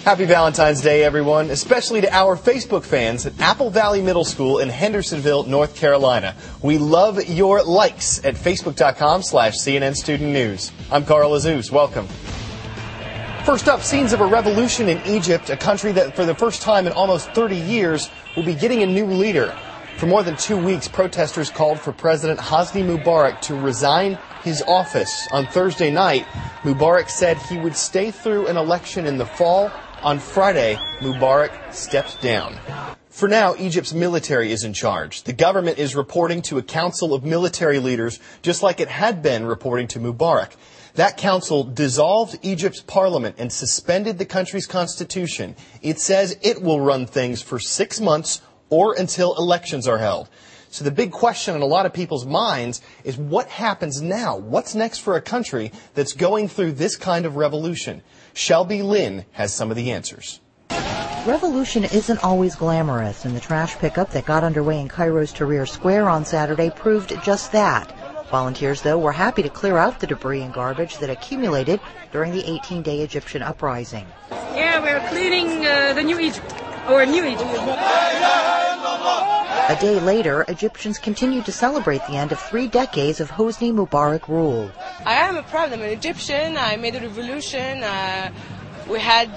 Happy Valentine's Day, everyone, especially to our Facebook fans at Apple Valley Middle School in Hendersonville, North Carolina. We love your likes at facebook.com/CNN Student News. I'm Carl Azus. Welcome. First up, scenes of a revolution in Egypt, a country that for the first time in almost 30 years will be getting a new leader. For more than 2 weeks, protesters called for President Hosni Mubarak to resign his office. On Thursday night, Mubarak said he would stay through an election in the fall. On Friday, Mubarak stepped down. For now, Egypt's military is in charge. The government is reporting to a council of military leaders, just like it had been reporting to Mubarak. That council dissolved Egypt's parliament and suspended the country's constitution. It says it will run things for 6 months or until elections are held. So the big question on a lot of people's minds is what happens now? What's next for a country that's going through this kind of revolution? Shelby Lynn has some of the answers. Revolution isn't always glamorous, and the trash pickup that got underway in Cairo's Tahrir Square on Saturday proved just that. Volunteers, though, were happy to clear out the debris and garbage that accumulated during the 18-day Egyptian uprising. Yeah, we're cleaning the new Egypt, or New Egypt. A day later, Egyptians continued to celebrate the end of 3 decades of Hosni Mubarak rule. I am a proud I'm an Egyptian. I made a revolution. We had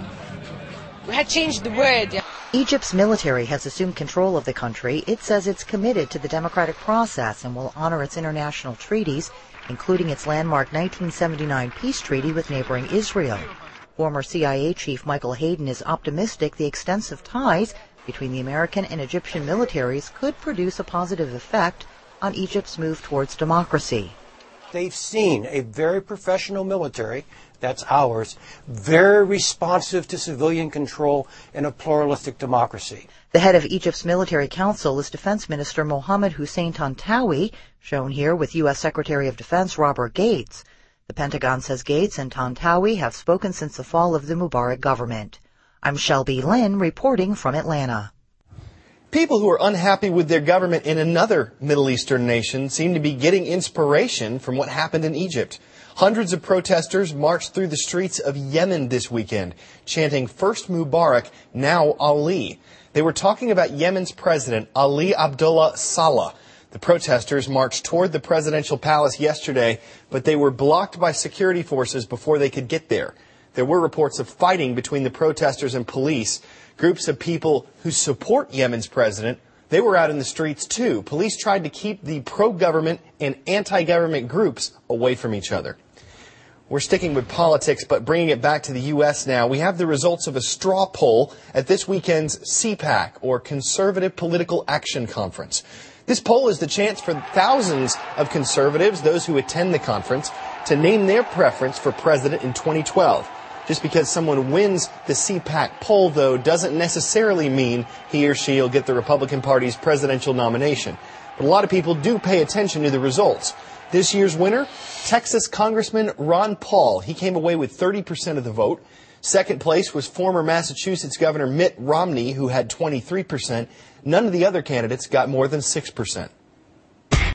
changed the world. Egypt's military has assumed control of the country. It says it's committed to the democratic process and will honor its international treaties, including its landmark 1979 peace treaty with neighboring Israel. Former CIA chief Michael Hayden is optimistic the extensive ties between the American and Egyptian militaries could produce a positive effect on Egypt's move towards democracy. They've seen a very professional military, that's ours, very responsive to civilian control in a pluralistic democracy. The head of Egypt's military council is Defense Minister Mohammed Hussein Tantawi, shown here with U.S. Secretary of Defense Robert Gates. The Pentagon says Gates and Tantawi have spoken since the fall of the Mubarak government. I'm Shelby Lynn reporting from Atlanta. People who are unhappy with their government in another Middle Eastern nation seem to be getting inspiration from what happened in Egypt. Hundreds of protesters marched through the streets of Yemen this weekend, chanting "First Mubarak, now Ali." They were talking about Yemen's president, Ali Abdullah Saleh. The protesters marched toward the presidential palace yesterday, but they were blocked by security forces before they could get there. There were reports of fighting between the protesters and police. Groups of people who support Yemen's president, they were out in the streets too. Police tried to keep the pro-government and anti-government groups away from each other. We're sticking with politics, but bringing it back to the U.S. now. We have the results of a straw poll at this weekend's CPAC, or Conservative Political Action Conference. This poll is the chance for thousands of conservatives, those who attend the conference, to name their preference for president in 2012. Just because someone wins the CPAC poll, though, doesn't necessarily mean he or she will get the Republican Party's presidential nomination. But a lot of people do pay attention to the results. This year's winner, Texas Congressman Ron Paul. He came away with 30% of the vote. Second place was former Massachusetts Governor Mitt Romney, who had 23%. None of the other candidates got more than 6%.